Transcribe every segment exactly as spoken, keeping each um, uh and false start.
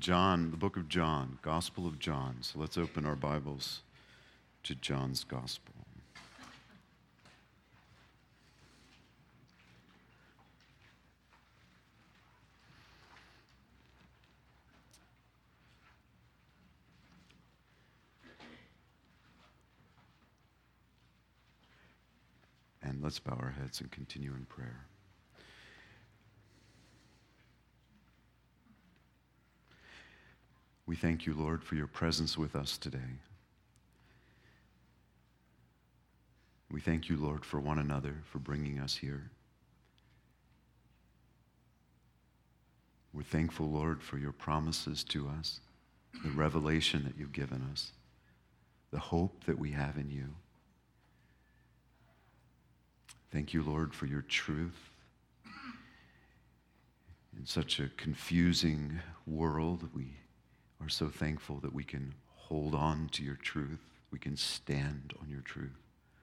John, the book of John, Gospel of John. So let's open our Bibles to John's Gospel. And let's bow our heads and continue in prayer. We thank you, Lord, for your presence with us today. We thank you, Lord, for one another, for bringing us here. We're thankful, Lord, for your promises to us, the revelation that you've given us, the hope that we have in you. Thank you, Lord, for your truth. In such a confusing world, we are so thankful that we can hold on to your truth. We can stand on your truth.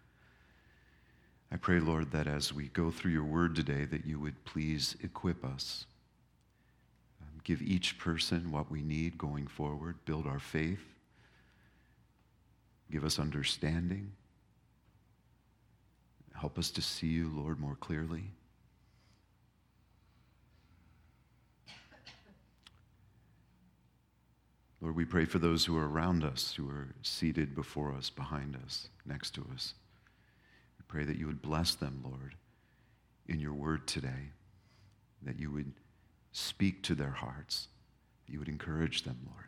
I pray, Lord, that as we go through your word today, that you would please equip us. Um, give each person what we need going forward. Build our faith. Give us understanding. Help us to see you, Lord, more clearly. Lord, we pray for those who are around us, who are seated before us, behind us, next to us. We pray that you would bless them, Lord, in your word today, that you would speak to their hearts, that you would encourage them, Lord.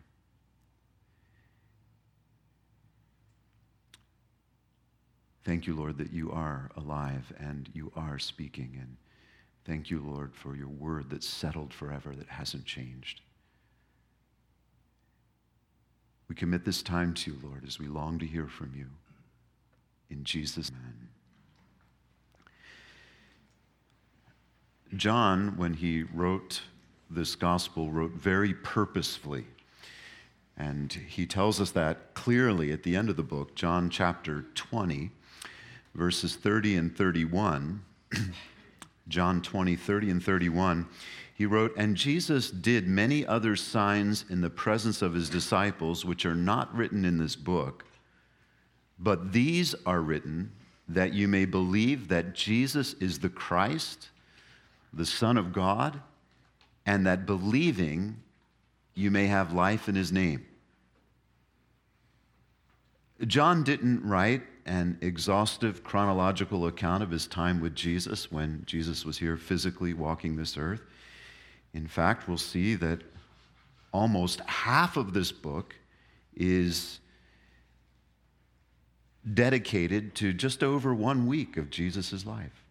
Thank you, Lord, that you are alive and you are speaking. And thank you, Lord, for your word that's settled forever, that hasn't changed. We commit this time to you, Lord, as we long to hear from you. In Jesus' name. John, when he wrote this gospel, wrote very purposefully. And he tells us that clearly at the end of the book, John chapter twenty, verses thirty and thirty-one. John twenty, thirty and thirty-one. He wrote, "And Jesus did many other signs in the presence of his disciples, which are not written in this book. But these are written that you may believe that Jesus is the Christ, the Son of God, and that believing you may have life in his name." John didn't write an exhaustive chronological account of his time with Jesus when Jesus was here physically walking this earth. In fact, we'll see that almost half of this book is dedicated to just over one week of Jesus' life.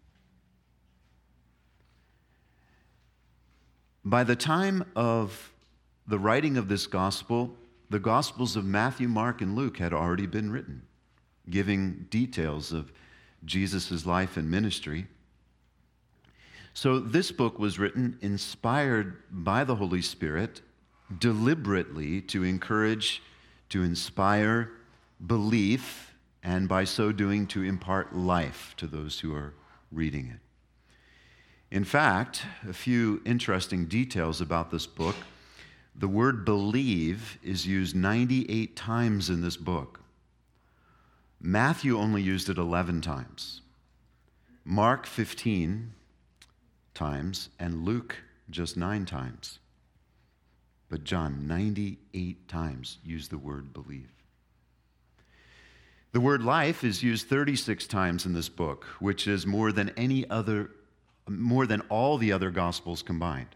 By the time of the writing of this gospel, the Gospels of Matthew, Mark, and Luke had already been written, giving details of Jesus' life and ministry. So this book was written, inspired by the Holy Spirit, deliberately to encourage, to inspire belief, and by so doing to impart life to those who are reading it. In fact, a few interesting details about this book. The word believe is used ninety-eight times in this book. Matthew only used it eleven times. Mark fifteen times, and Luke just nine times. But John ninety-eight times used the word believe. The word life is used thirty-six times in this book, which is more than any other, more than all the other Gospels combined.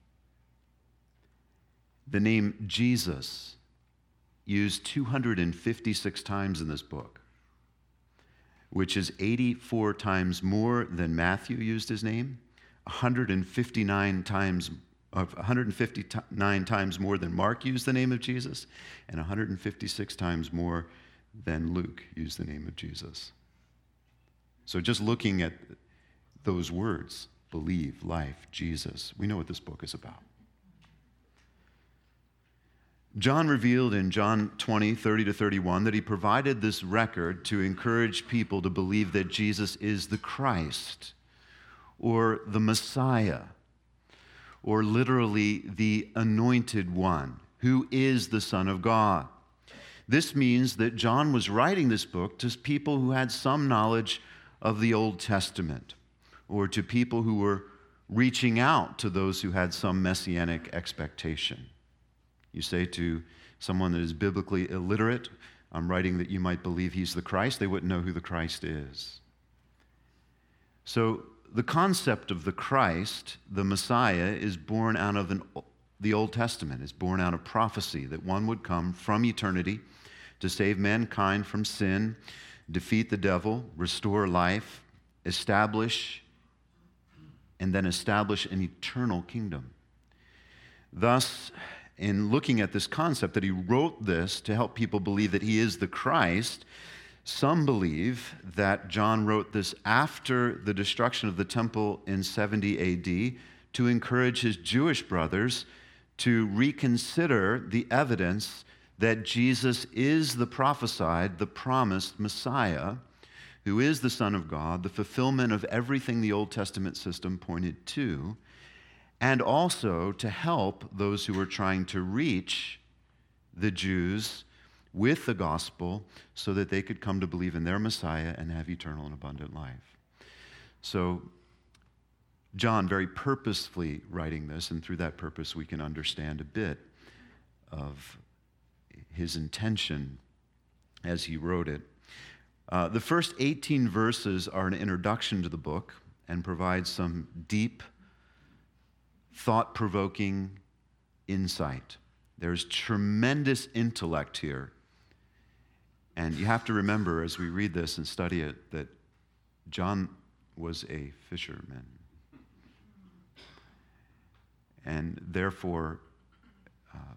The name Jesus used two hundred fifty-six times in this book, which is eighty-four times more than Matthew used his name, one hundred fifty-nine times, uh, one hundred fifty-nine times more than Mark used the name of Jesus, and one hundred fifty-six times more than Luke used the name of Jesus. So just looking at those words, believe, life, Jesus, we know what this book is about. John revealed in John twenty, thirty to thirty-one that he provided this record to encourage people to believe that Jesus is the Christ, or the Messiah, or literally the anointed one, who is the Son of God. This means that John was writing this book to people who had some knowledge of the Old Testament, or to people who were reaching out to those who had some messianic expectation. You say to someone that is biblically illiterate, I'm writing that you might believe he's the Christ. They wouldn't know who the Christ is. So the concept of the Christ, the Messiah, is born out of an, the Old Testament, is born out of prophecy that one would come from eternity to save mankind from sin, defeat the devil, restore life, establish, and then establish an eternal kingdom. Thus, in looking at this concept that he wrote this to help people believe that he is the Christ, some believe that John wrote this after the destruction of the temple in seventy A D to encourage his Jewish brothers to reconsider the evidence that Jesus is the prophesied, the promised Messiah, who is the Son of God, the fulfillment of everything the Old Testament system pointed to, and also to help those who were trying to reach the Jews with the gospel so that they could come to believe in their Messiah and have eternal and abundant life. So John very purposefully writing this, and through that purpose we can understand a bit of his intention as he wrote it. Uh, the first eighteen verses are an introduction to the book and provide some deep, thought-provoking insight. There's tremendous intellect here. And you have to remember as we read this and study it that John was a fisherman. And therefore, uh,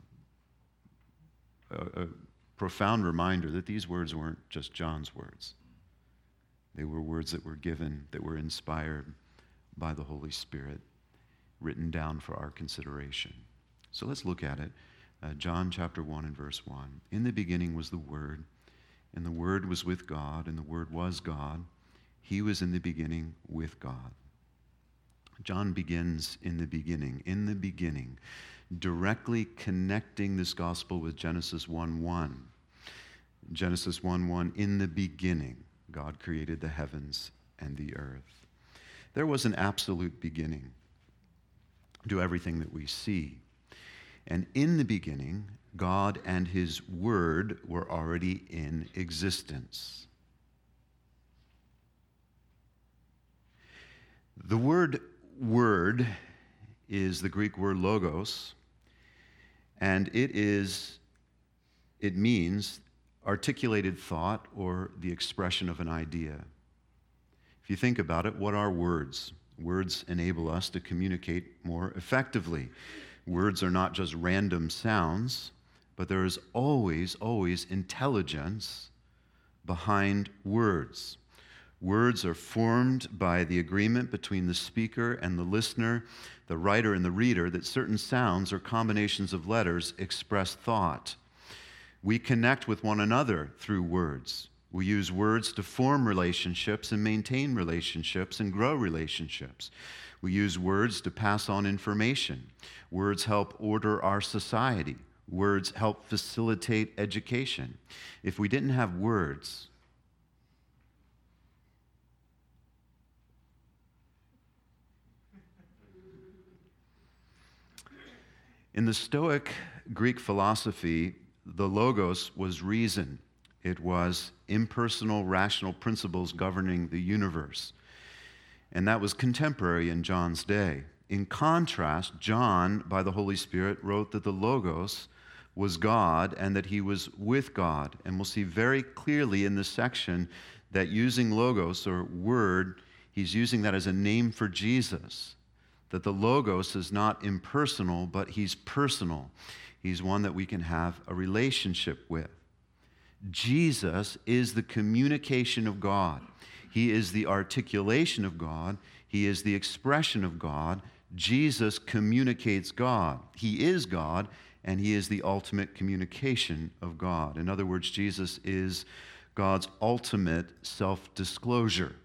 a, a profound reminder that these words weren't just John's words. They were words that were given, that were inspired by the Holy Spirit, written down for our consideration. So let's look at it. Uh, John chapter one and verse one. In the beginning was the Word, and the Word was with God, and the Word was God. He was in the beginning with God. John begins in the beginning, in the beginning, directly connecting this gospel with Genesis one one. Genesis one one, in the beginning, God created the heavens and the earth. There was an absolute beginning to everything that we see. And in the beginning, God and his Word were already in existence. The word word is the Greek word logos, and it is, it means articulated thought or the expression of an idea. If you think about it, what are words? Words enable us to communicate more effectively. Words are not just random sounds, but there is always, always intelligence behind words. Words are formed by the agreement between the speaker and the listener, the writer and the reader, that certain sounds or combinations of letters express thought. We connect with one another through words. We use words to form relationships and maintain relationships and grow relationships. We use words to pass on information. Words help order our society. Words help facilitate education. If we didn't have words, in the Stoic Greek philosophy, the logos was reason. It was impersonal, rational principles governing the universe. And that was contemporary in John's day. In contrast, John, by the Holy Spirit, wrote that the logos was God and that he was with God. And we'll see very clearly in this section that using logos or word, he's using that as a name for Jesus. That the logos is not impersonal, but he's personal. He's one that we can have a relationship with. Jesus is the communication of God. He is the articulation of God. He is the expression of God. Jesus communicates God. He is God, and he is the ultimate communication of God. In other words, Jesus is God's ultimate self-disclosure.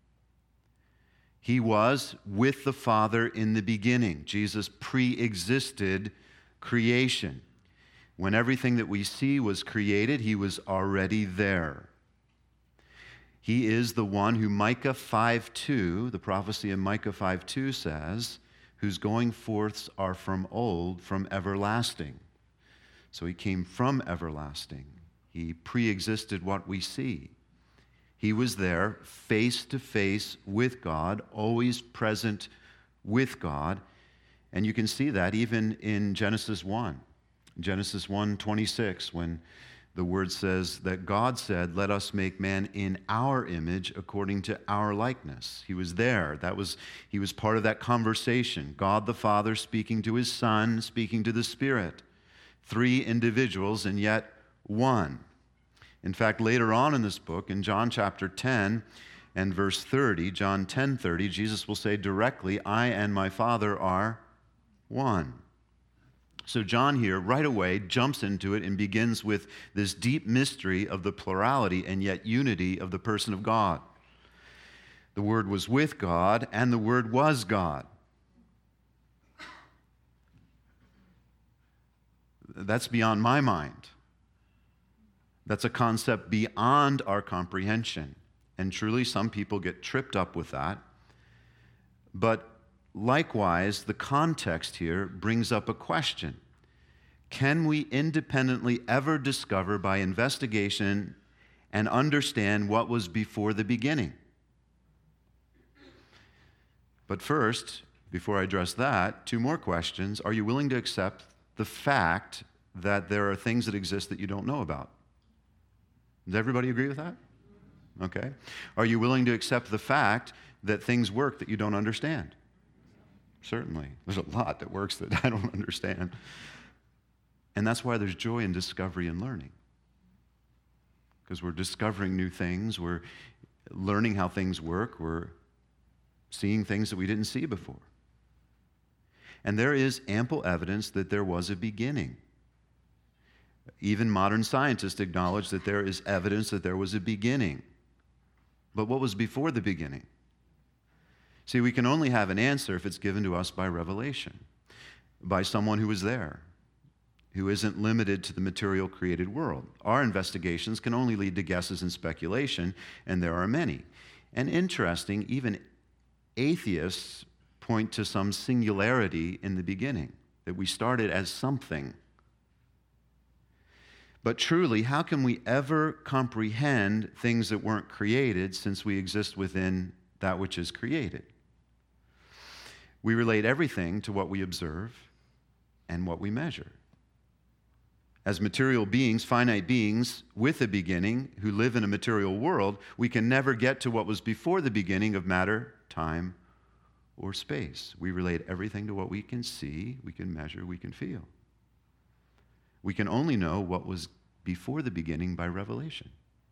He was with the Father in the beginning. Jesus pre-existed creation. When everything that we see was created, he was already there. He is the one who Micah five two, the prophecy in Micah five two says, whose going forths are from old, from everlasting. So he came from everlasting. He pre-existed what we see. He was there face to face with God, always present with God. And you can see that even in Genesis one. Genesis one twenty-six, when the word says that God said, "Let us make man in our image according to our likeness." He was there. That was, he was part of that conversation. God the Father speaking to his Son, speaking to the Spirit. Three individuals and yet one. In fact, later on in this book, in John chapter ten and verse thirty, John ten thirty, Jesus will say directly, "I and my Father are one." So John here, right away, jumps into it and begins with this deep mystery of the plurality and yet unity of the person of God. The Word was with God, and the Word was God. That's beyond my mind. That's a concept beyond our comprehension. And truly, some people get tripped up with that. But likewise, the context here brings up a question. Can we independently ever discover by investigation and understand what was before the beginning? But first, before I address that, two more questions. Are you willing to accept the fact that there are things that exist that you don't know about? Does everybody agree with that? Okay. Are you willing to accept the fact that things work that you don't understand? Certainly. There's a lot that works that I don't understand. And that's why there's joy in discovery and learning. Because we're discovering new things, we're learning how things work, we're seeing things that we didn't see before. And there is ample evidence that there was a beginning. Even modern scientists acknowledge that there is evidence that there was a beginning. But what was before the beginning? See, we can only have an answer if it's given to us by revelation, by someone who was there, who isn't limited to the material created world. Our investigations can only lead to guesses and speculation, and there are many. And interesting, even atheists point to some singularity in the beginning, that we started as something. But truly, how can we ever comprehend things that weren't created, since we exist within that which is created? We relate everything to what we observe and what we measure. As material beings, finite beings with a beginning who live in a material world, we can never get to what was before the beginning of matter, time, or space. We relate everything to what we can see, we can measure, we can feel. We can only know what was before the beginning by revelation.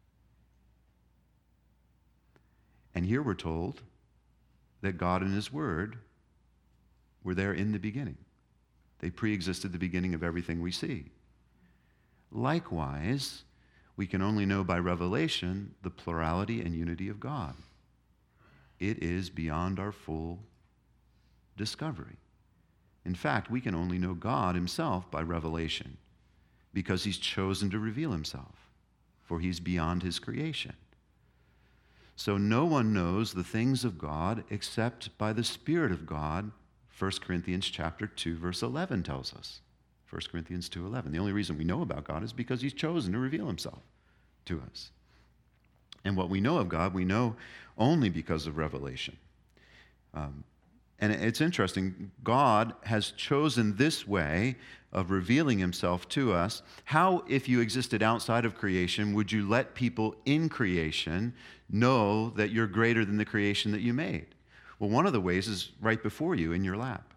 And here we're told that God and His Word were there in the beginning. They pre-existed the beginning of everything we see. Likewise, we can only know by revelation the plurality and unity of God. It is beyond our full discovery. In fact, we can only know God Himself by revelation, because He's chosen to reveal Himself, for He's beyond His creation. So no one knows the things of God except by the Spirit of God, First Corinthians chapter two, verse eleven tells us. First Corinthians two eleven. The only reason we know about God is because He's chosen to reveal Himself to us. And what we know of God, we know only because of revelation. Um, and it's interesting, God has chosen this way of revealing Himself to us. How, if you existed outside of creation, would you let people in creation know that you're greater than the creation that you made? Well, one of the ways is right before you in your lap.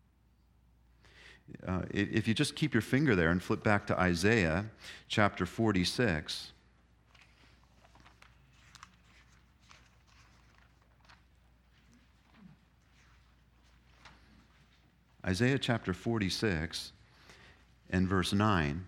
Uh, if you just keep your finger there and flip back to Isaiah chapter forty-six. Isaiah chapter forty-six and verse nine.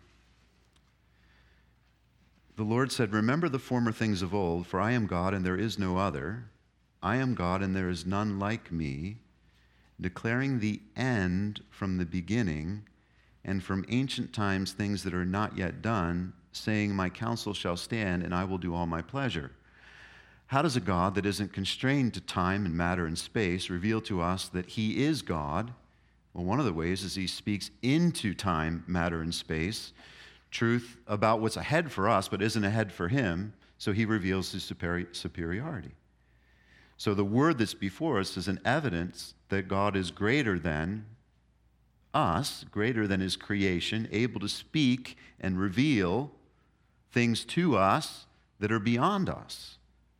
The Lord said, "Remember the former things of old, for I am God and there is no other. I am God and there is none like me, declaring the end from the beginning and from ancient times things that are not yet done, saying, my counsel shall stand, and I will do all my pleasure. How does a God that isn't constrained to time and matter and space reveal to us that he is God? Well, one of the ways is he speaks into time, matter, and space, truth about what's ahead for us, but isn't ahead for him, so he reveals his superi- superiority. So the word that's before us is an evidence that God is greater than us, greater than his creation, able to speak and reveal things to us that are beyond us.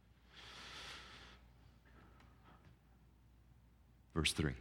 Verse three.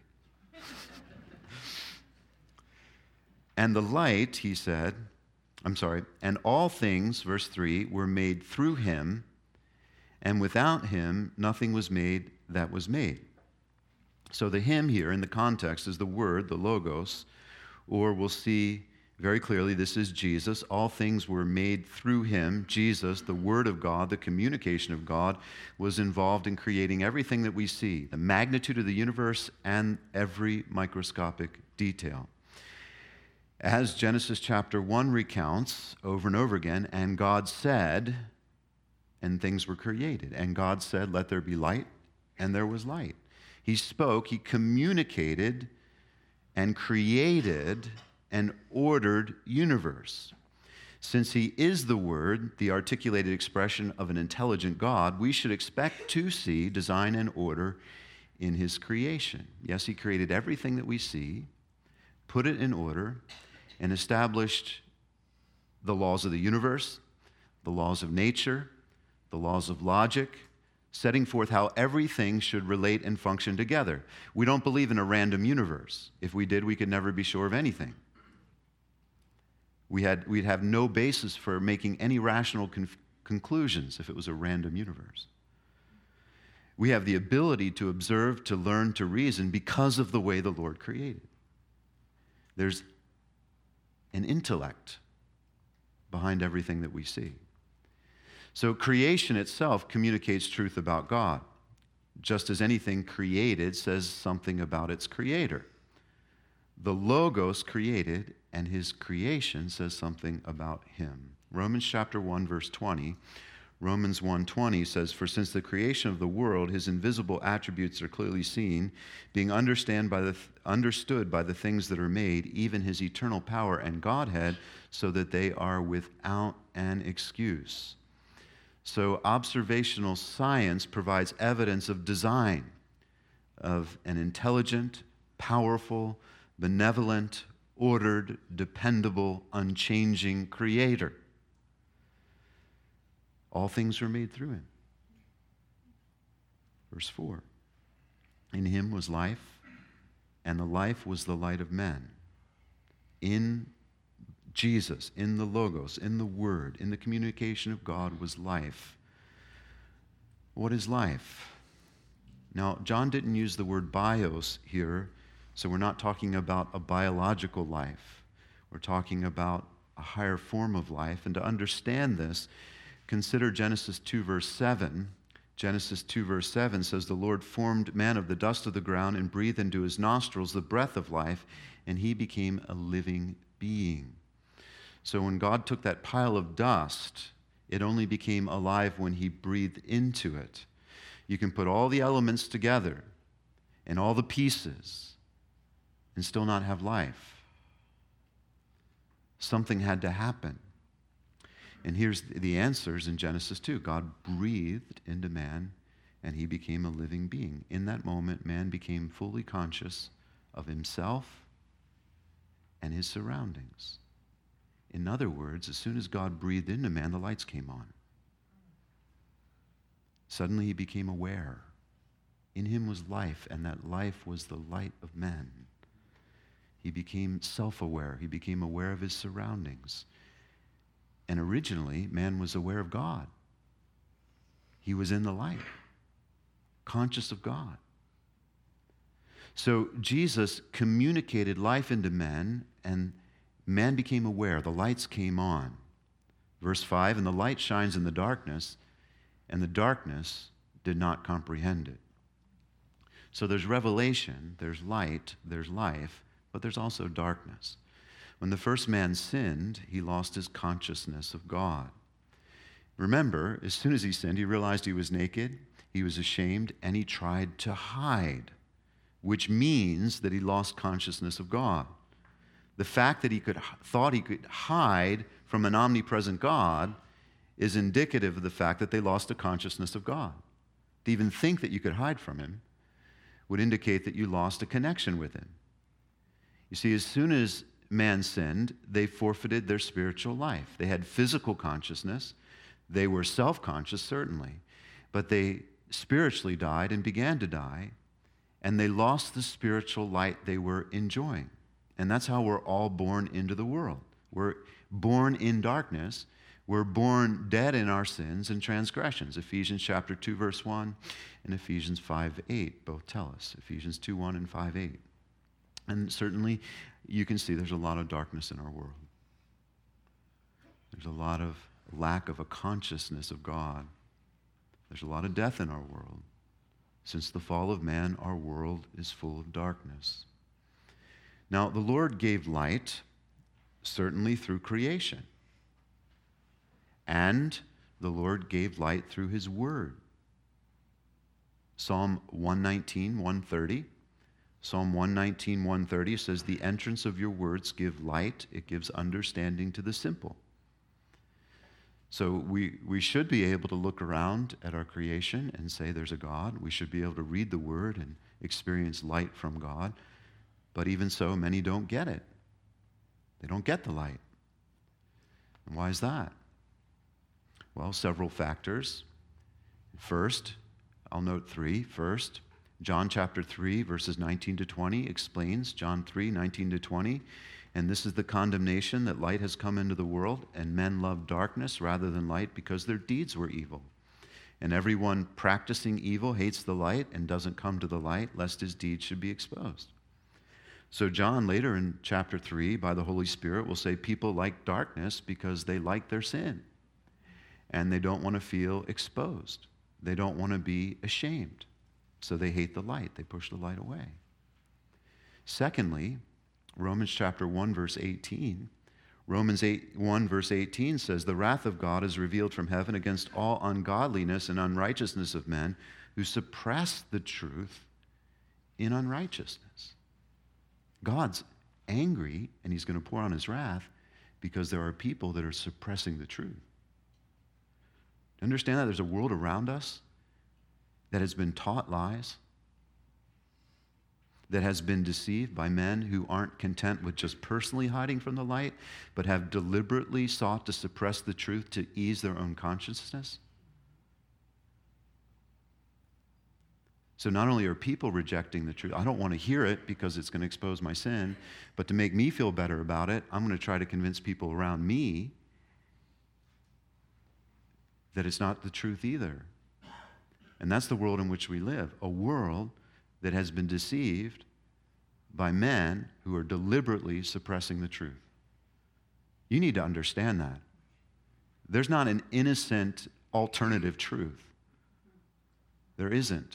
And the light, he said, I'm sorry, and all things, verse three, were made through him, and without him nothing was made that was made. So the him here in the context is the word, the logos, or we'll see very clearly this is Jesus. All things were made through him. Jesus, the word of God, the communication of God, was involved in creating everything that we see, the magnitude of the universe and every microscopic detail. As Genesis chapter one recounts over and over again, and God said, and things were created. And God said, let there be light, and there was light. He spoke, he communicated, and created an ordered universe. Since he is the Word, the articulated expression of an intelligent God, we should expect to see design and order in his creation. Yes, he created everything that we see, put it in order, and established the laws of the universe, the laws of nature, the laws of logic, setting forth how everything should relate and function together. We don't believe in a random universe. If we did, we could never be sure of anything. We had, we'd have no basis for making any rational con- conclusions if it was a random universe. We have the ability to observe, to learn, to reason because of the way the Lord created. There's an intellect behind everything that we see. So creation itself communicates truth about God, just as anything created says something about its creator. The Logos created, and his creation says something about him. Romans chapter one, verse twenty, Romans one twenty says, for since the creation of the world, his invisible attributes are clearly seen, being understand by the, understood by the things that are made, even his eternal power and Godhead, so that they are without an excuse. So observational science provides evidence of design, of an intelligent, powerful, benevolent, ordered, dependable, unchanging creator. All things were made through him. Verse four, in him was life, and the life was the light of men. In Jesus, in the Logos, in the Word, in the communication of God was life. What is life? Now, John didn't use the word bios here, so we're not talking about a biological life. We're talking about a higher form of life. And to understand this, consider Genesis two, verse seven. Genesis two, verse seven says, the Lord formed man of the dust of the ground and breathed into his nostrils the breath of life, and he became a living being. So when God took that pile of dust, it only became alive when he breathed into it. You can put all the elements together and all the pieces and still not have life. Something had to happen. And here's the answers in Genesis two. God breathed into man, and he became a living being. In that moment, man became fully conscious of himself and his surroundings. In other words, as soon as God breathed into man, the lights came on. Suddenly he became aware. In him was life, and that life was the light of men. He became self-aware. He became aware of his surroundings. And originally, man was aware of God. He was in the light, conscious of God. So Jesus communicated life into men, and man became aware. The lights came on. Verse five, and the light shines in the darkness, and the darkness did not comprehend it. So there's revelation, there's light, there's life, but there's also darkness. When the first man sinned, he lost his consciousness of God. Remember, as soon as he sinned, he realized he was naked, he was ashamed, and he tried to hide, which means that he lost consciousness of God. The fact that he could thought he could hide from an omnipresent God is indicative of the fact that they lost a consciousness of God. To even think that you could hide from him would indicate that you lost a connection with him. You see, as soon as man sinned, they forfeited their spiritual life. They had physical consciousness. They were self-conscious, certainly, but they spiritually died and began to die, and they lost the spiritual light they were enjoying. And that's how we're all born into the world. We're born in darkness. We're born dead in our sins and transgressions. Ephesians chapter two, verse one, and Ephesians five, eight both tell us. Ephesians two, one and five, eight. And certainly, you can see there's a lot of darkness in our world. There's a lot of lack of a consciousness of God. There's a lot of death in our world. Since the fall of man, our world is full of darkness. Now, the Lord gave light, certainly through creation. And the Lord gave light through his word. Psalm one nineteen, one thirty. Psalm one nineteen, one thirty says, "The entrance of your words give light, it gives understanding to the simple." So we, we should be able to look around at our creation and say there's a God. We should be able to read the word and experience light from God. But even so, many don't get it. They don't get the light. And why is that? Well, several factors. First, I'll note three. First, John chapter three, verses nineteen to twenty explains, John three, nineteen to twenty, "And this is the condemnation, that light has come into the world, and men love darkness rather than light because their deeds were evil. And everyone practicing evil hates the light and doesn't come to the light, lest his deeds should be exposed." So John, later in chapter three, by the Holy Spirit, will say people like darkness because they like their sin, and they don't want to feel exposed. They don't want to be ashamed. So they hate the light. They push the light away. Secondly, Romans chapter one, verse eighteen. Romans eight, one, verse eighteen says, "The wrath of God is revealed from heaven against all ungodliness and unrighteousness of men who suppress the truth in unrighteousness." God's angry, and he's going to pour on his wrath because there are people that are suppressing the truth. Understand that there's a world around us that has been taught lies, that has been deceived by men who aren't content with just personally hiding from the light, but have deliberately sought to suppress the truth to ease their own consciousness. So not only are people rejecting the truth, I don't want to hear it because it's going to expose my sin, but to make me feel better about it, I'm going to try to convince people around me that it's not the truth either. And that's the world in which we live, a world that has been deceived by men who are deliberately suppressing the truth. You need to understand that. There's not an innocent alternative truth. There isn't.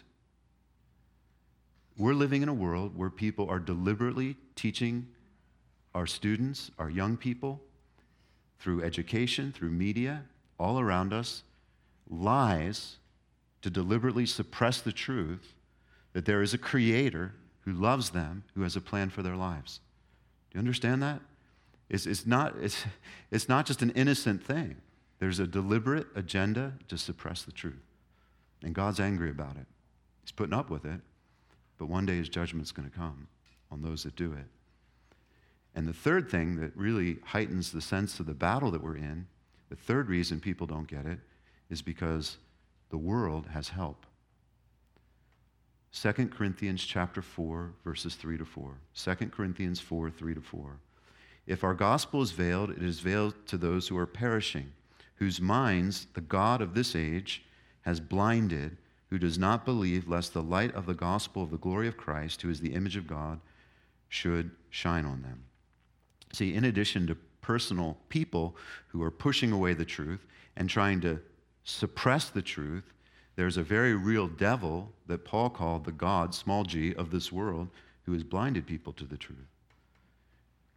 We're living in a world where people are deliberately teaching our students, our young people, through education, through media, all around us, lies to deliberately suppress the truth that there is a creator who loves them, who has a plan for their lives. Do you understand that? It's, it's, not, it's, it's not just an innocent thing. There's a deliberate agenda to suppress the truth. And God's angry about it. He's putting up with it. But one day his judgment's going to come on those that do it. And the third thing that really heightens the sense of the battle that we're in, the third reason people don't get it, is because the world has help. Second Corinthians chapter four, verses three to four. Second Corinthians four, three to four. "If our gospel is veiled, it is veiled to those who are perishing, whose minds the God of this age has blinded, who does not believe, lest the light of the gospel of the glory of Christ, who is the image of God, should shine on them." See, in addition to personal people who are pushing away the truth and trying to suppress the truth, there's a very real devil that Paul called the God, small g, of this world, who has blinded people to the truth.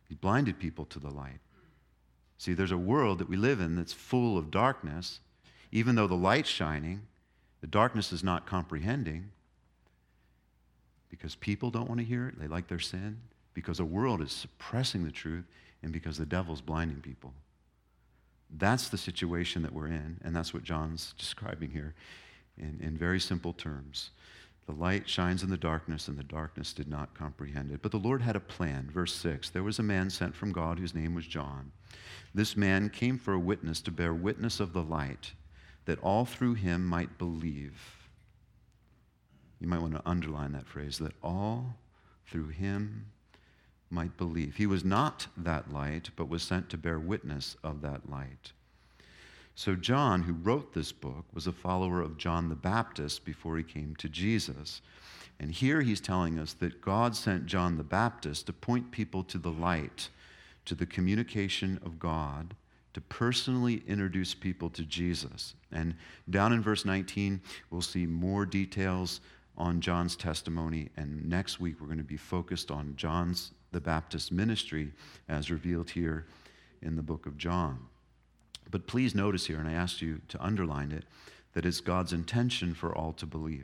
He blinded people to the light. See, there's a world that we live in that's full of darkness. Even though the light's shining, the darkness is not comprehending because people don't want to hear it. They like their sin. Because the world is suppressing the truth and because the devil's blinding people. That's the situation that we're in, and that's what John's describing here in, in very simple terms. The light shines in the darkness, and the darkness did not comprehend it. But the Lord had a plan. Verse six, there was a man sent from God whose name was John. This man came for a witness to bear witness of the light, that all through him might believe. You might want to underline that phrase, that all through him might believe. He was not that light, but was sent to bear witness of that light. So John, who wrote this book, was a follower of John the Baptist before he came to Jesus. And here he's telling us that God sent John the Baptist to point people to the light, to the communication of God, to personally introduce people to Jesus. And down in verse nineteen, we'll see more details on John's testimony. And next week, we're going to be focused on John's the Baptist ministry as revealed here in the book of John. But please notice here, and I asked you to underline it, that it's God's intention for all to believe.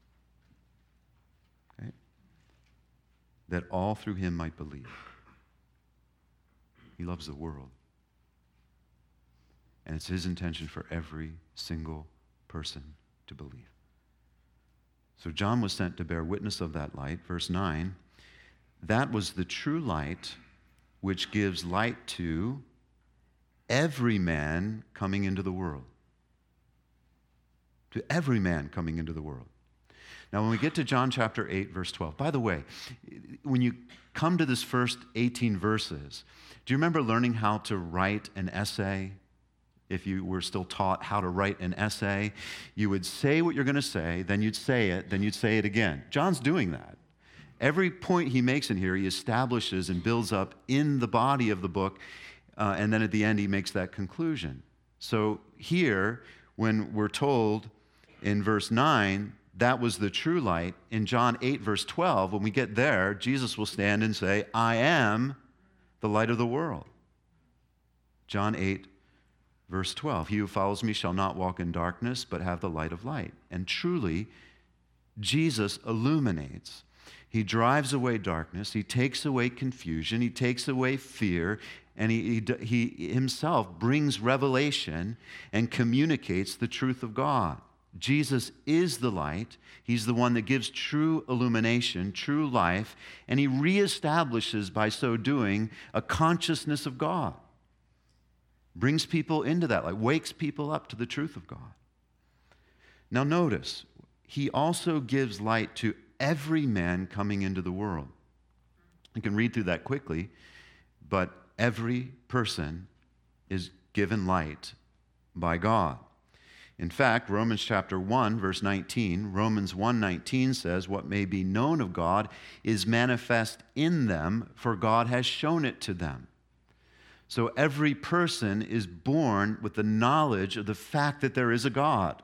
Okay? That all through him might believe. He loves the world. And it's his intention for every single person to believe. So John was sent to bear witness of that light. Verse nine, that was the true light which gives light to every man coming into the world. To every man coming into the world. Now, when we get to John chapter eight, verse twelve, by the way, when you come to this first eighteen verses, do you remember learning how to write an essay? If you were still taught how to write an essay, you would say what you're going to say, then you'd say it, then you'd say it again. John's doing that. Every point he makes in here, he establishes and builds up in the body of the book, uh, and then at the end, he makes that conclusion. So here, when we're told in verse nine, that was the true light, in John eight, verse twelve, when we get there, Jesus will stand and say, I am the light of the world. John eight, verse twelve, he who follows me shall not walk in darkness, but have the light of light. And truly, Jesus illuminates. He drives away darkness. He takes away confusion. He takes away fear. And he, he, he himself brings revelation and communicates the truth of God. Jesus is the light. He's the one that gives true illumination, true life, and he reestablishes by so doing a consciousness of God. Brings people into that light, wakes people up to the truth of God. Now notice, he also gives light to every man coming into the world. You can read through that quickly, but every person is given light by God. In fact, Romans chapter one, verse nineteen, Romans one nineteen says, what may be known of God is manifest in them, for God has shown it to them. So every person is born with the knowledge of the fact that there is a God.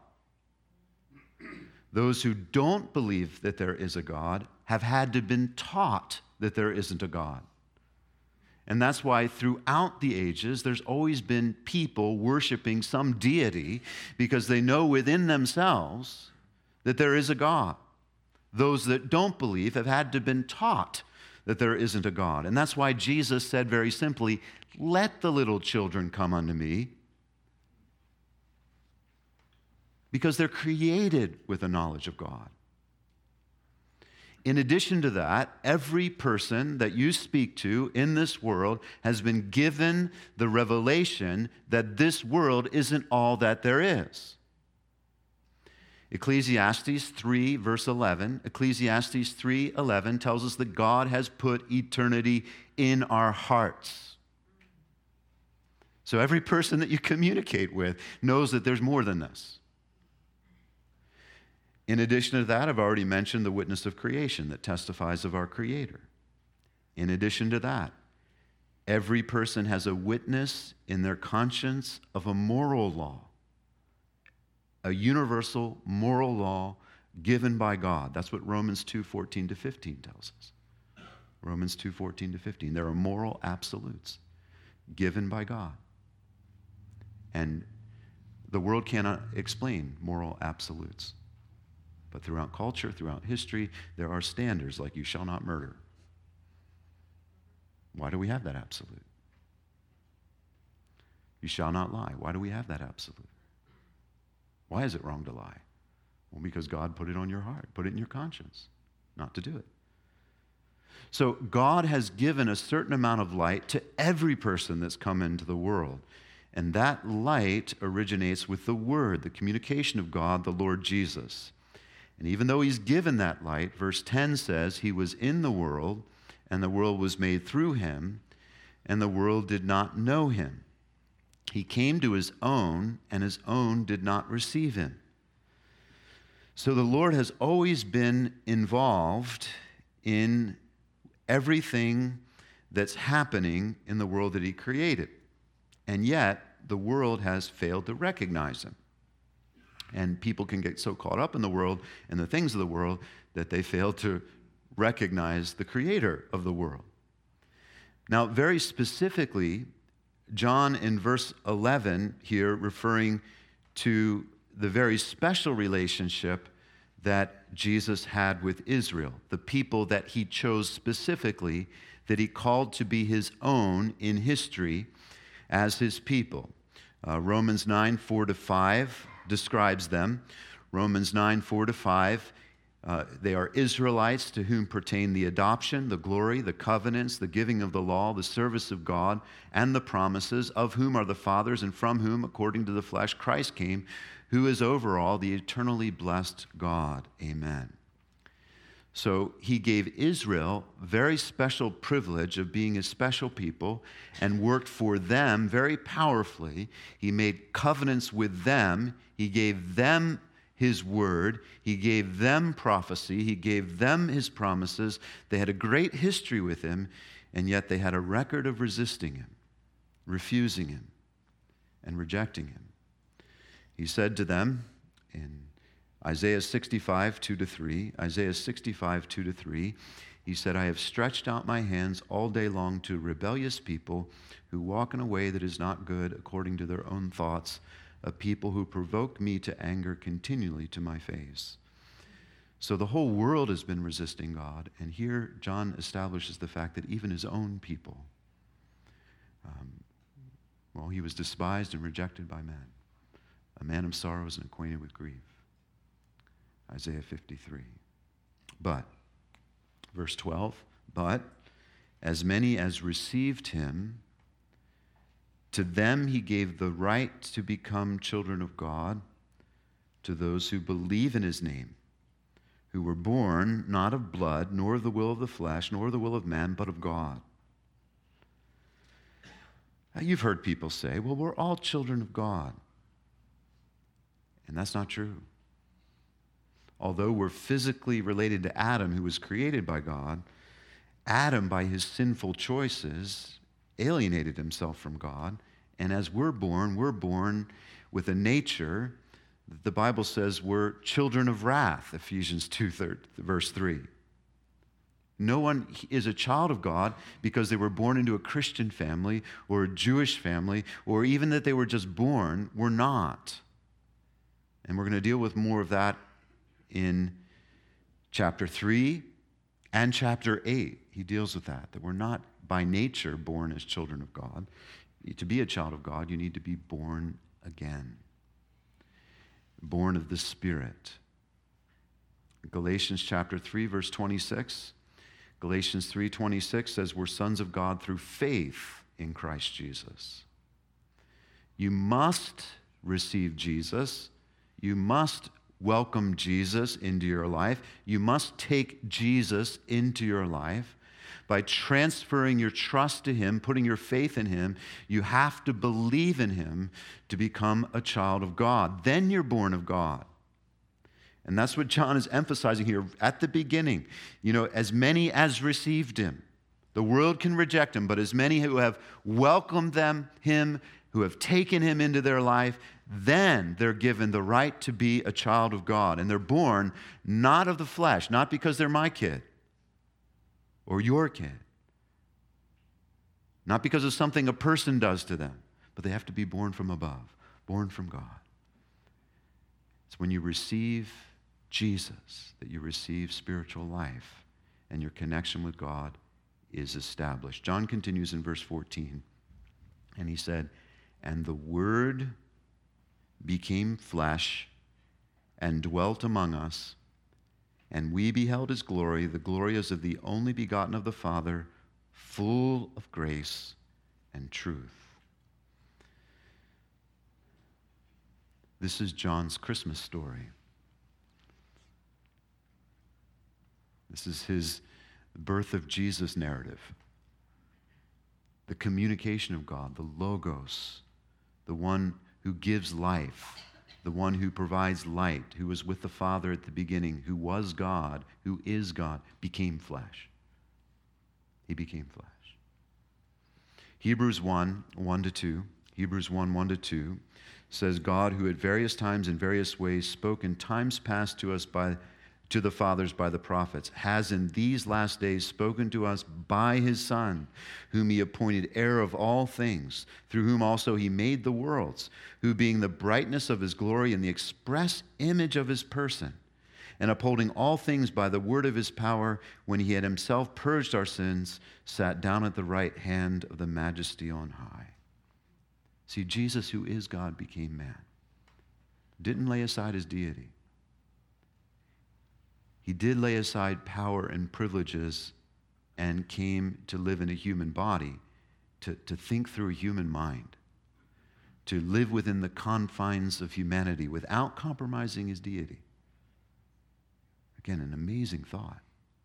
Those who don't believe that there is a God have had to been taught that there isn't a God. And that's why throughout the ages, there's always been people worshiping some deity because they know within themselves that there is a God. Those that don't believe have had to been taught that there isn't a God. And that's why Jesus said very simply, let the little children come unto me, because they're created with a knowledge of God. In addition to that, every person that you speak to in this world has been given the revelation that this world isn't all that there is. Ecclesiastes three, verse eleven, Ecclesiastes three eleven tells us that God has put eternity in our hearts. So every person that you communicate with knows that there's more than this. In addition to that, I've already mentioned the witness of creation that testifies of our Creator. In addition to that, every person has a witness in their conscience of a moral law, a universal moral law given by God. That's what Romans two fourteen to fifteen tells us. Romans two, fourteen to fifteen. There are moral absolutes given by God. And the world cannot explain moral absolutes. But throughout culture, throughout history, there are standards like you shall not murder. Why do we have that absolute? You shall not lie. Why do we have that absolute? Why is it wrong to lie? Well, because God put it on your heart, put it in your conscience, not to do it. So God has given a certain amount of light to every person that's come into the world. And that light originates with the Word, the communication of God, the Lord Jesus. And even though he's given that light, verse ten says, he was in the world, and the world was made through him, and the world did not know him. He came to his own, and his own did not receive him. So the Lord has always been involved in everything that's happening in the world that he created. And yet, the world has failed to recognize him. And people can get so caught up in the world and the things of the world that they fail to recognize the creator of the world. Now, very specifically, John in verse eleven here, referring to the very special relationship that Jesus had with Israel, the people that he chose specifically, that he called to be his own in history as his people. Uh, Romans nine, four to five describes them. Romans nine, four to five, uh, they are Israelites to whom pertain the adoption, the glory, the covenants, the giving of the law, the service of God, and the promises, of whom are the fathers, and from whom, according to the flesh, Christ came, who is over all, the eternally blessed God. Amen. So he gave Israel very special privilege of being a special people and worked for them very powerfully. He made covenants with them. He gave them his word. He gave them prophecy. He gave them his promises. They had a great history with him, and yet they had a record of resisting him, refusing him, and rejecting him. He said to them in Isaiah sixty-five, two to three, Isaiah sixty-five, two to three, he said, I have stretched out my hands all day long to rebellious people who walk in a way that is not good according to their own thoughts, a people who provoke me to anger continually to my face. So the whole world has been resisting God, and here John establishes the fact that even his own people, um, well, he was despised and rejected by men, a man of sorrows and acquainted with grief. Isaiah fifty-three. But, verse twelve, but as many as received him, to them he gave the right to become children of God, to those who believe in his name, who were born not of blood, nor of the will of the flesh, nor of the will of man, but of God. Now, you've heard people say, well, we're all children of God. And that's not true. Although we're physically related to Adam, who was created by God, Adam, by his sinful choices, alienated himself from God. And as we're born, we're born with a nature that the Bible says we're children of wrath, Ephesians two, verse three. No one is a child of God because they were born into a Christian family or a Jewish family, or even that they were just born. We're not. And we're going to deal with more of that in chapter three and chapter eight. He deals with that, that we're not by nature born as children of God. To be a child of God, you need to be born again, born of the Spirit. Galatians chapter three, verse twenty-six. Galatians three twenty-six says we're sons of God through faith in Christ Jesus. You must receive Jesus. You must welcome Jesus into your life. You must take Jesus into your life. By transferring your trust to him, putting your faith in him, you have to believe in him to become a child of God. Then you're born of God. And that's what John is emphasizing here at the beginning. You know, as many as received him. The world can reject him, but as many who have welcomed them, him, who have taken him into their life, then they're given the right to be a child of God. And they're born not of the flesh, not because they're my kid, or your kid. Not because of something a person does to them, but they have to be born from above, born from God. It's when you receive Jesus that you receive spiritual life and your connection with God is established. John continues in verse fourteen, and he said, "And the Word became flesh and dwelt among us, and we beheld his glory, the glory as of the only begotten of the Father, full of grace and truth." This is John's Christmas story. This is his birth of Jesus narrative. The communication of God, the Logos, the one who gives life, the one who provides light, who was with the Father at the beginning, who was God, who is God, became flesh. He became flesh. Hebrews one, one to two, Hebrews one, one to two says, "God, who at various times in various ways spoke in times past to us by to the fathers by the prophets, has in these last days spoken to us by his Son, whom he appointed heir of all things, through whom also he made the worlds, who being the brightness of his glory and the express image of his person, and upholding all things by the word of his power, when he had himself purged our sins, sat down at the right hand of the majesty on high." See, Jesus, who is God, became man. Didn't lay aside his deity. He did lay aside power and privileges and came to live in a human body, to, to think through a human mind, to live within the confines of humanity without compromising his deity. Again, an amazing thought.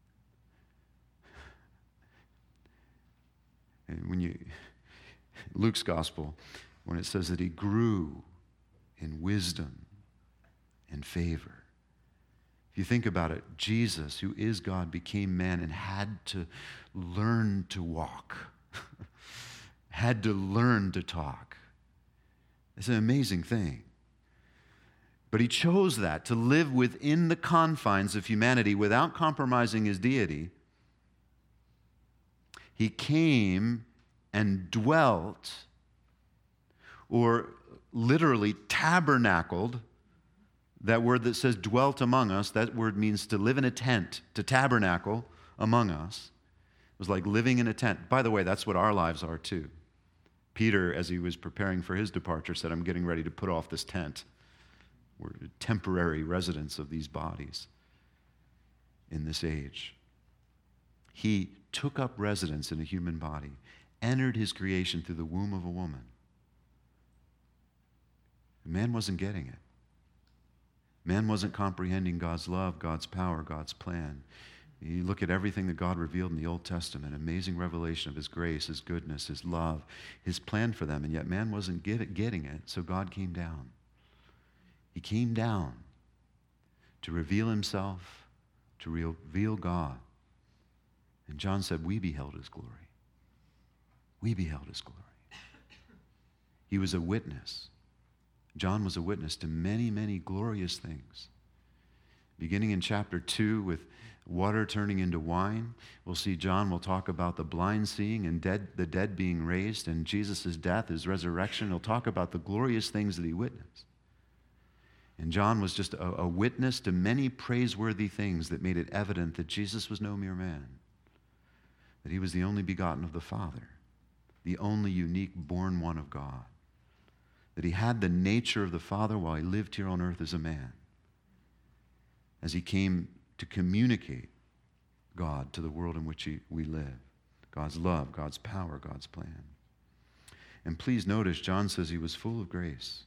And when you, Luke's gospel, when it says that he grew in wisdom and favor. If you think about it, Jesus, who is God, became man and had to learn to walk, had to learn to talk. It's an amazing thing. But he chose that, to live within the confines of humanity without compromising his deity. He came and dwelt, or literally tabernacled. That word that says dwelt among us, that word means to live in a tent, to tabernacle among us. It was like living in a tent. By the way, that's what our lives are too. Peter, as he was preparing for his departure, said, "I'm getting ready to put off this tent." We're temporary residents of these bodies in this age. He took up residence in a human body, entered his creation through the womb of a woman. Man wasn't getting it. Man wasn't comprehending God's love, God's power, God's plan. You look at everything that God revealed in the Old Testament, amazing revelation of his grace, his goodness, his love, his plan for them, and yet man wasn't getting it, so God came down. He came down to reveal himself, to reveal God. And John said, we beheld his glory. We beheld his glory. He was a witness. John was a witness to many, many glorious things. Beginning in chapter two with water turning into wine, we'll see John will talk about the blind seeing and dead, the dead being raised, and Jesus' death, his resurrection. He'll talk about the glorious things that he witnessed. And John was just a, a witness to many praiseworthy things that made it evident that Jesus was no mere man, that he was the only begotten of the Father, the only unique born one of God, that he had the nature of the Father while he lived here on earth as a man, as he came to communicate God to the world in which he, we live, God's love, God's power, God's plan. And please notice, John says he was full of grace.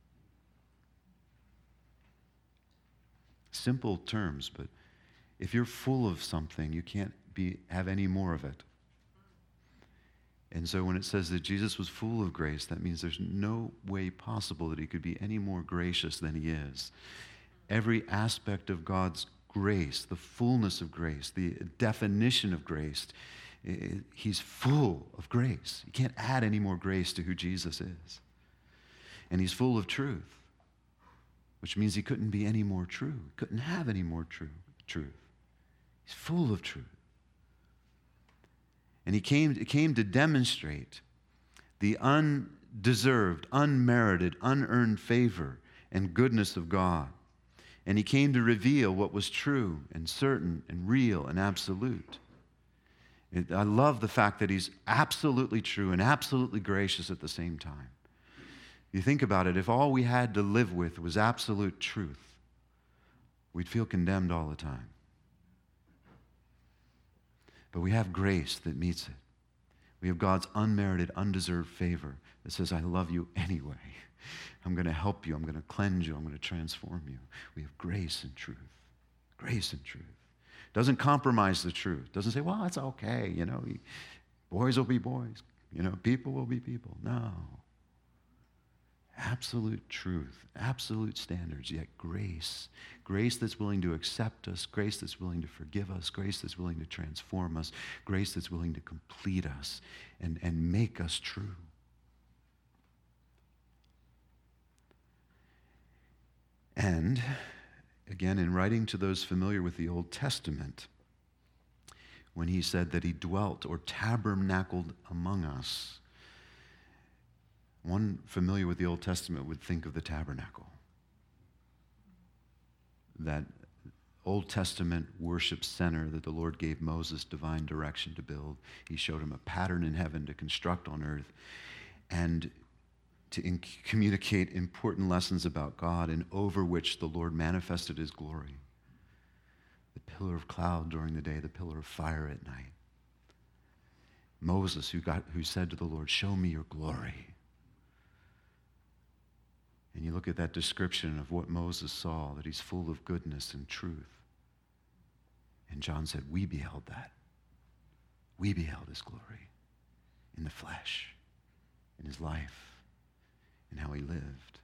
Simple terms, but if you're full of something, you can't be, have any more of it. And so when it says that Jesus was full of grace, that means there's no way possible that he could be any more gracious than he is. Every aspect of God's grace, the fullness of grace, the definition of grace, he's full of grace. You can't add any more grace to who Jesus is. And he's full of truth, which means he couldn't be any more true. He couldn't have any more true truth. He's full of truth. And he came, came to demonstrate the undeserved, unmerited, unearned favor and goodness of God. And he came to reveal what was true and certain and real and absolute. It, I love the fact that he's absolutely true and absolutely gracious at the same time. You think about it, if all we had to live with was absolute truth, we'd feel condemned all the time. But we have grace that meets it. We have God's unmerited, undeserved favor that says, I love you anyway. I'm going to help you. I'm going to cleanse you. I'm going to transform you. We have grace and truth. Grace and truth. Doesn't compromise the truth. Doesn't say, well, it's okay. You know, boys will be boys. You know, people will be people. No. Absolute truth, absolute standards, yet grace. Grace that's willing to accept us, grace that's willing to forgive us, grace that's willing to transform us, grace that's willing to complete us and, and make us true. And, again, in writing to those familiar with the Old Testament, when he said that he dwelt or tabernacled among us, one familiar with the Old Testament would think of the tabernacle. That Old Testament worship center that the Lord gave Moses divine direction to build. He showed him a pattern in heaven to construct on earth and to in- communicate important lessons about God, and over which the Lord manifested his glory. The pillar of cloud during the day, the pillar of fire at night. Moses, who, got, who said to the Lord, show me your glory. And you look at that description of what Moses saw, that he's full of goodness and truth. And John said, we beheld that. We beheld his glory in the flesh, in his life, in how he lived.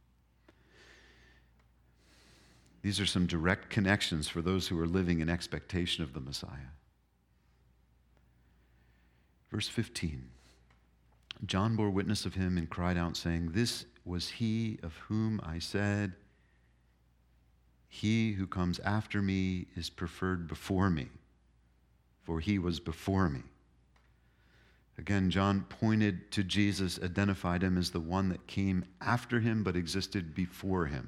These are some direct connections for those who are living in expectation of the Messiah. Verse fifteen. John bore witness of him and cried out, saying, this was he of whom I said, he who comes after me is preferred before me, for he was before me. Again, John pointed to Jesus, identified him as the one that came after him but existed before him.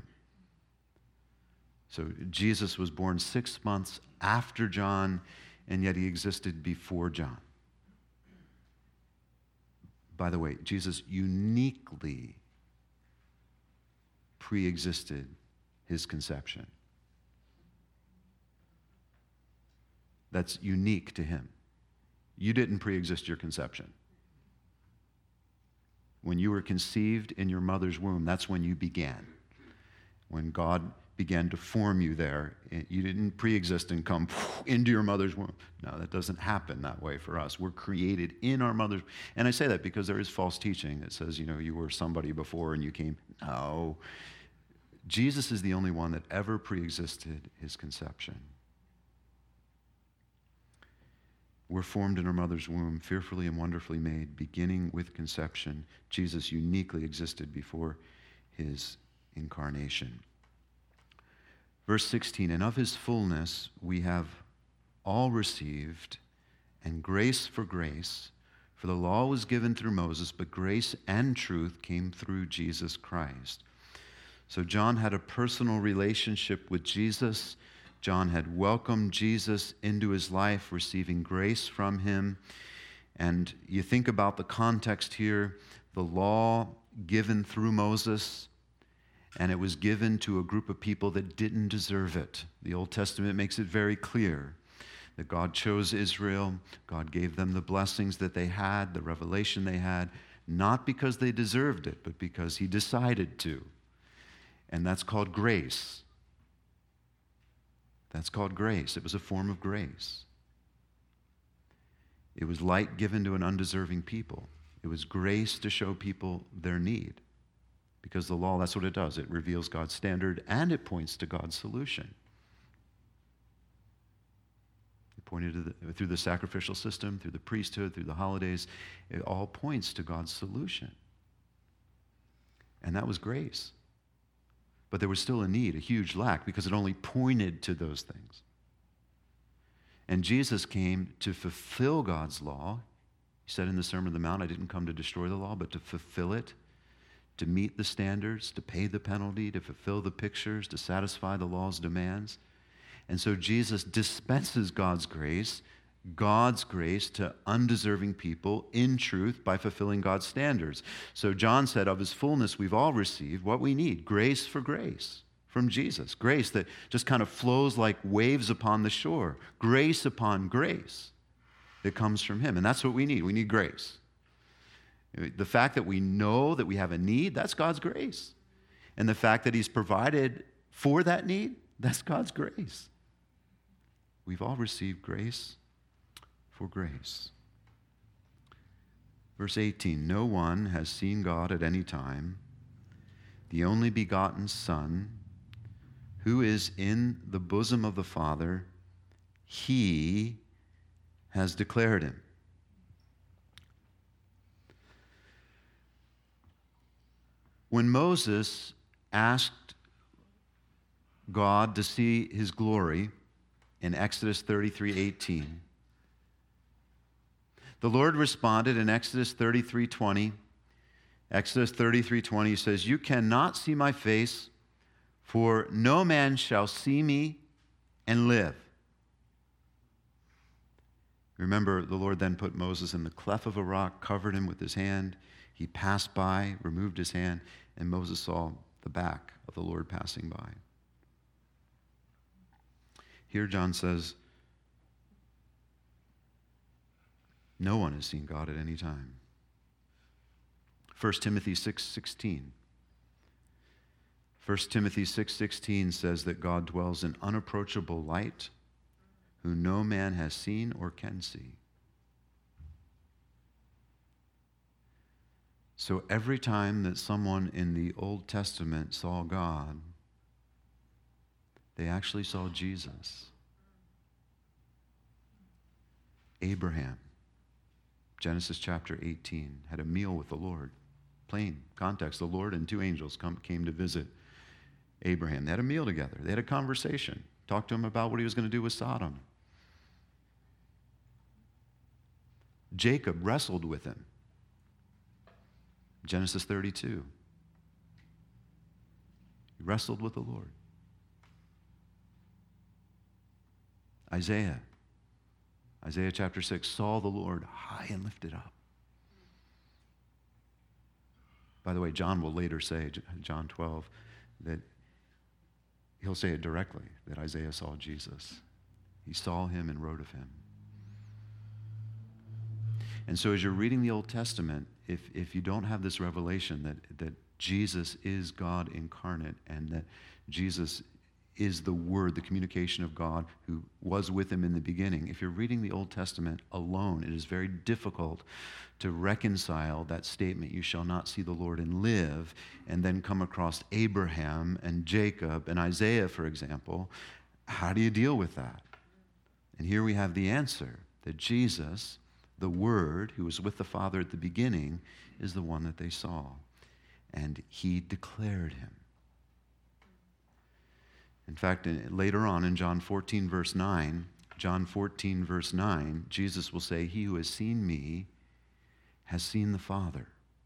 So Jesus was born six months after John, and yet he existed before John. By the way, Jesus uniquely pre-existed his conception. That's unique to him. You didn't pre-exist your conception. When you were conceived in your mother's womb, that's when you began. When God began to form you there, you didn't pre-exist and come into your mother's womb. No, that doesn't happen that way for us. We're created in our mother's, and I say that because there is false teaching that says, you know, you were somebody before and you came. No. Jesus is the only one that ever pre-existed his conception. We're formed in our mother's womb, fearfully and wonderfully made, beginning with conception. Jesus uniquely existed before his incarnation. Verse sixteen, and of his fullness we have all received, and grace for grace. For the law was given through Moses, but grace and truth came through Jesus Christ. So John had a personal relationship with Jesus. John had welcomed Jesus into his life, receiving grace from him. And you think about the context here, the law given through Moses, and it was given to a group of people that didn't deserve it. The Old Testament makes it very clear that God chose Israel. God gave them the blessings that they had, the revelation they had, not because they deserved it, but because he decided to. And that's called grace. That's called grace. It was a form of grace. It was light given to an undeserving people. It was grace to show people their need. Because the law, that's what it does. It reveals God's standard and it points to God's solution. It pointed to the, through the sacrificial system, through the priesthood, through the holidays. It all points to God's solution. And that was grace. But there was still a need, a huge lack, because it only pointed to those things. And Jesus came to fulfill God's law. He said in the Sermon on the Mount, I didn't come to destroy the law, but to fulfill it, to meet the standards, to pay the penalty, to fulfill the pictures, to satisfy the law's demands. And so Jesus dispenses God's grace, God's grace to undeserving people in truth by fulfilling God's standards. So John said, of his fullness we've all received what we need, grace for grace from Jesus. Grace that just kind of flows like waves upon the shore. Grace upon grace that comes from him. And that's what we need. We need grace. The fact that we know that we have a need, that's God's grace. And the fact that he's provided for that need, that's God's grace. We've all received grace for grace. Verse eighteen, no one has seen God at any time. The only begotten Son, who is in the bosom of the Father, he has declared him. When Moses asked God to see his glory in Exodus thirty-three eighteen, the Lord responded in Exodus thirty-three twenty. Exodus thirty-three twenty says, you cannot see my face, for no man shall see me and live. Remember, the Lord then put Moses in the cleft of a rock, covered him with his hand. He passed by, removed his hand, and Moses saw the back of the Lord passing by. Here John says, no one has seen God at any time. First Timothy six sixteen. First Timothy six sixteen says that God dwells in unapproachable light, who no man has seen or can see. So every time that someone in the Old Testament saw God, they actually saw Jesus. Abraham, Genesis chapter eighteen, had a meal with the Lord. Plain context, the Lord and two angels come, came to visit Abraham. They had a meal together. They had a conversation. Talked to him about what he was going to do with Sodom. Jacob wrestled with him. Genesis thirty-two. He wrestled with the Lord. Isaiah, Isaiah chapter six, saw the Lord high and lifted up. By the way, John will later say, John twelve, that he'll say it directly, that Isaiah saw Jesus. He saw him and wrote of him. And so as you're reading the Old Testament, if, if you don't have this revelation that, that Jesus is God incarnate and that Jesus is the Word, the communication of God who was with him in the beginning, if you're reading the Old Testament alone, it is very difficult to reconcile that statement, you shall not see the Lord and live, and then come across Abraham and Jacob and Isaiah, for example. How do you deal with that? And here we have the answer, that Jesus, the Word, who was with the Father at the beginning, is the one that they saw. And he declared him. In fact, in, later on in John fourteen, verse nine, John fourteen, verse nine, Jesus will say, he who has seen me has seen the Father.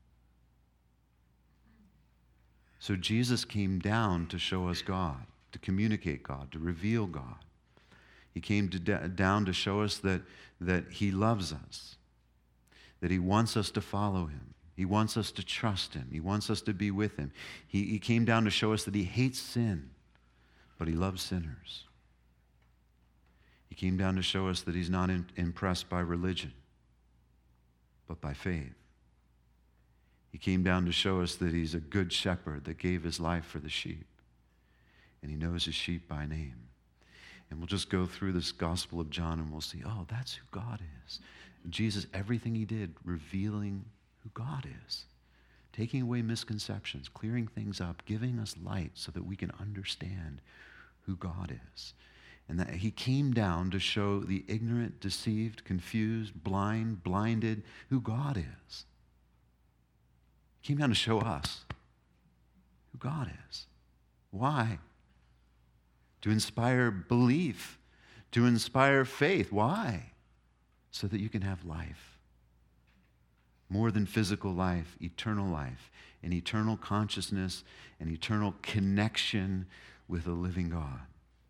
So Jesus came down to show us God, to communicate God, to reveal God. He came to d- down to show us that, that he loves us, that he wants us to follow him. He wants us to trust him. He wants us to be with him. He, he came down to show us that he hates sin, but he loves sinners. He came down to show us that he's not in, impressed by religion, but by faith. He came down to show us that he's a good shepherd that gave his life for the sheep, and he knows his sheep by name. And we'll just go through this Gospel of John and we'll see, oh, that's who God is. And Jesus, everything he did, revealing who God is, taking away misconceptions, clearing things up, giving us light so that we can understand who God is. And that he came down to show the ignorant, deceived, confused, blind, blinded, who God is. He came down to show us who God is. Why? To inspire belief, to inspire faith. Why? So that you can have life. More than physical life, eternal life, an eternal consciousness, an eternal connection with a living God.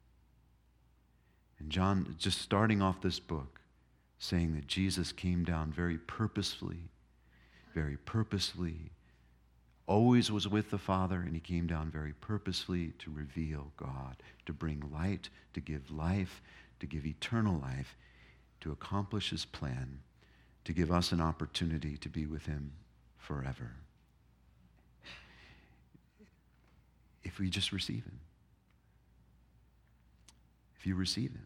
And John, just starting off this book, saying that Jesus came down very purposefully, very purposely, always was with the Father, and he came down very purposefully to reveal God, to bring light, to give life, to give eternal life, to accomplish his plan, to give us an opportunity to be with him forever. If we just receive him. If you receive him.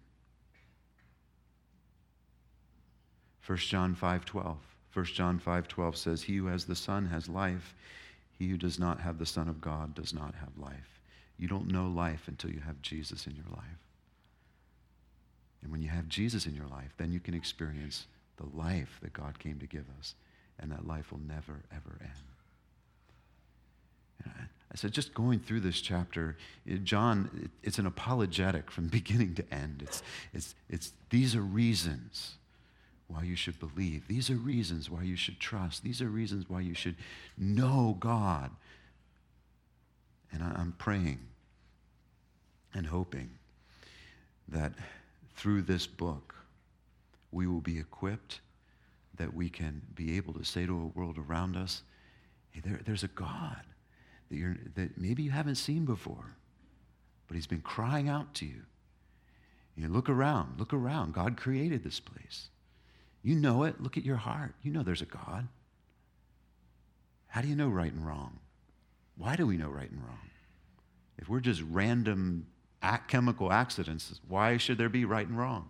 First John five twelve. First John five twelve says, he who has the Son has life. He who does not have the Son of God does not have life. You don't know life until you have Jesus in your life. And when you have Jesus in your life, then you can experience the life that God came to give us. And that life will never, ever end. And I, I said, just going through this chapter, it, John, it, it's an apologetic from beginning to end. It's, it's, it's, these are reasons why you should believe. These are reasons why you should trust. These are reasons why you should know God. And I, I'm praying and hoping that through this book, we will be equipped, that we can be able to say to a world around us, hey, there, there's a God that, you're, that maybe you haven't seen before, but he's been crying out to you. You look around, look around. God created this place. You know it. Look at your heart. You know there's a God. How do you know right and wrong? Why do we know right and wrong? If we're just random chemical accidents, why should there be right and wrong?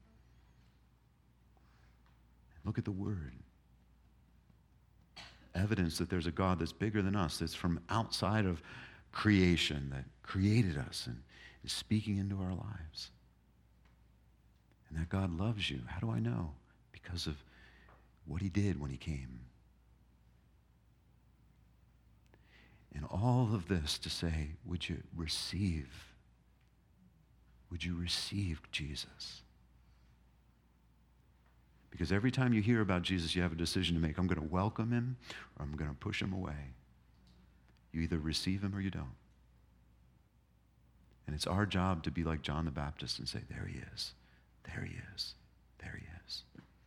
Look at the Word. Evidence that there's a God that's bigger than us, that's from outside of creation, that created us and is speaking into our lives. And that God loves you. How do I know? Because of what he did when he came. And all of this to say, would you receive? Would you receive Jesus? Because every time you hear about Jesus, you have a decision to make. I'm going to welcome him or I'm going to push him away. You either receive him or you don't. And it's our job to be like John the Baptist and say, there he is. There he is. There he is.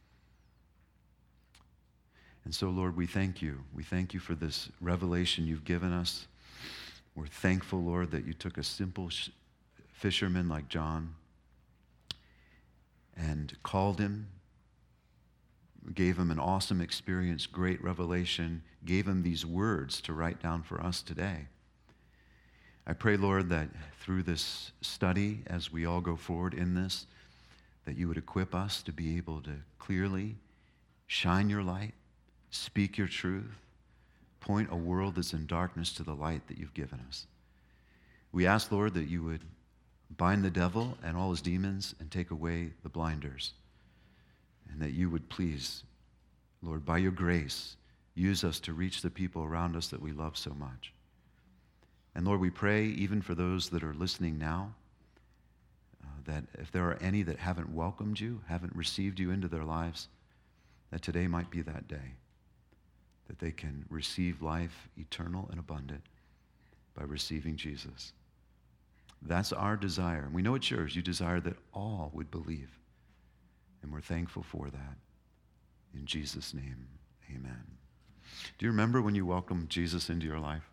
And so, Lord, we thank you. We thank you for this revelation you've given us. We're thankful, Lord, that you took a simple sh- fisherman like John and called him, gave him an awesome experience, great revelation, gave him these words to write down for us today. I pray, Lord, that through this study, as we all go forward in this, that you would equip us to be able to clearly shine your light, speak your truth, point a world that's in darkness to the light that you've given us. We ask, Lord, that you would bind the devil and all his demons and take away the blinders. And that you would please, Lord, by your grace, use us to reach the people around us that we love so much. And Lord, we pray even for those that are listening now, uh, that if there are any that haven't welcomed you, haven't received you into their lives, that today might be that day, that they can receive life eternal and abundant by receiving Jesus. That's our desire. And we know it's yours. You desire that all would believe. And we're thankful for that. In Jesus' name, amen. Do you remember when you welcomed Jesus into your life?